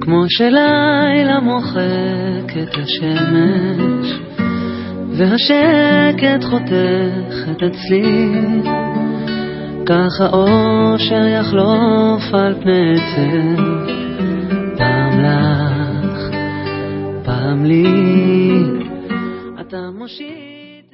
כמו שלילה מוחק את השמש והשקט חותך את הצליל, כך האושר יחלוף על פני עצב, פעם לך, פעם לי, אתה מושיט